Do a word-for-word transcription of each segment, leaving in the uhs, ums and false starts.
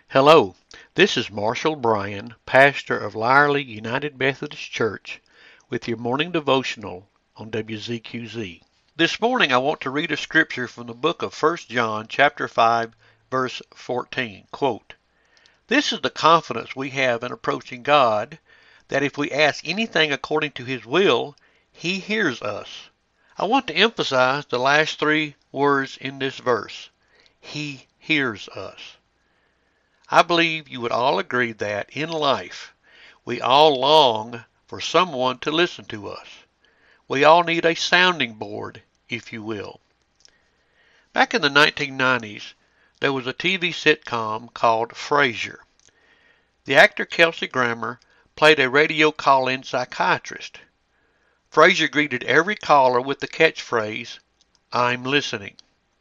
Hello, this is Marshall Bryan, pastor of Lyerly United Methodist Church, with your morning devotional on W Z Q Z. This morning I want to read a scripture from the book of First John chapter five, verse fourteen. Quote, "This is the confidence we have in approaching God, that if we ask anything according to His will, He hears us." I want to emphasize the last three words in this verse. He hears us. I believe you would all agree that in life, we all long for someone to listen to us. We all need a sounding board, if you will. Back in the nineteen nineties, there was a T V sitcom called Frasier. The actor Kelsey Grammer played a radio call-in psychiatrist. Frasier greeted every caller with the catchphrase, "I'm listening."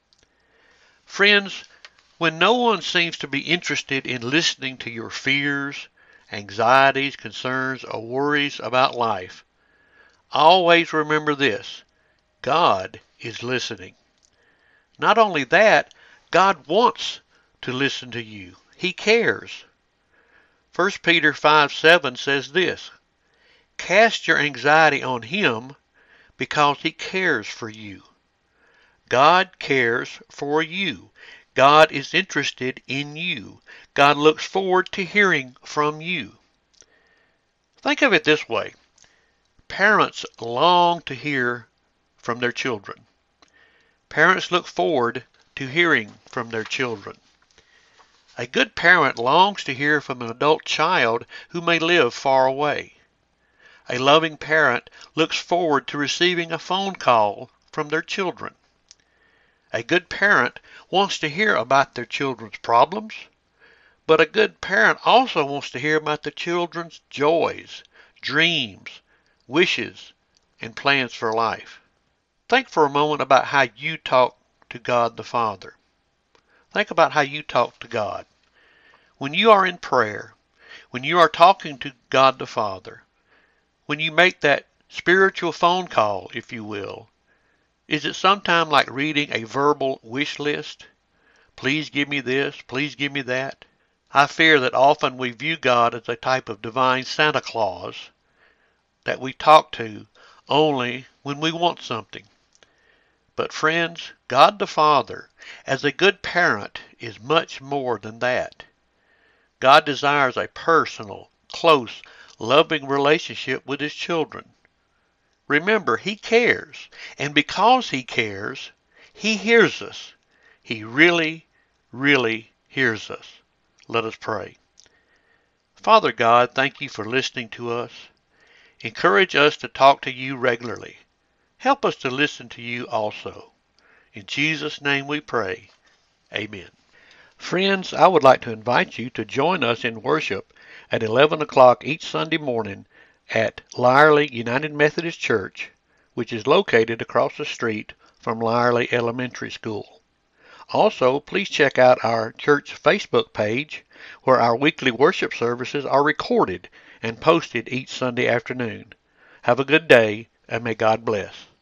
Friends, when no one seems to be interested in listening to your fears, anxieties, concerns, or worries about life, always remember this: God is listening. Not only that, God wants to listen to you. He cares. First Peter five seven says this, "Cast your anxiety on Him because He cares for you." God cares for you. God is interested in you. God looks forward to hearing from you. Think of it this way. Parents long to hear from their children. Parents look forward to hearing from their children. A good parent longs to hear from an adult child who may live far away. A loving parent looks forward to receiving a phone call from their children. A good parent wants to hear about their children's problems, but a good parent also wants to hear about the children's joys, dreams, wishes, and plans for life. Think for a moment about how you talk to God the Father. Think about how you talk to God. When you are in prayer, when you are talking to God the Father, when you make that spiritual phone call, if you will, is it sometime like reading a verbal wish list? Please give me this, please give me that. I fear that often we view God as a type of divine Santa Claus that we talk to only when we want something. But friends, God the Father, as a good parent, is much more than that. God desires a personal, close, loving relationship with His children. Remember, He cares, and because He cares, He hears us. He really, really hears us. Let us pray. Father God, thank You for listening to us. Encourage us to talk to You regularly. Help us to listen to You also. In Jesus' name we pray. Amen. Friends, I would like to invite you to join us in worship at eleven o'clock each Sunday morning at Lyerly United Methodist Church, which is located across the street from Lyerly Elementary School. Also, please check out our church Facebook page, where our weekly worship services are recorded and posted each Sunday afternoon. Have a good day, and may God bless.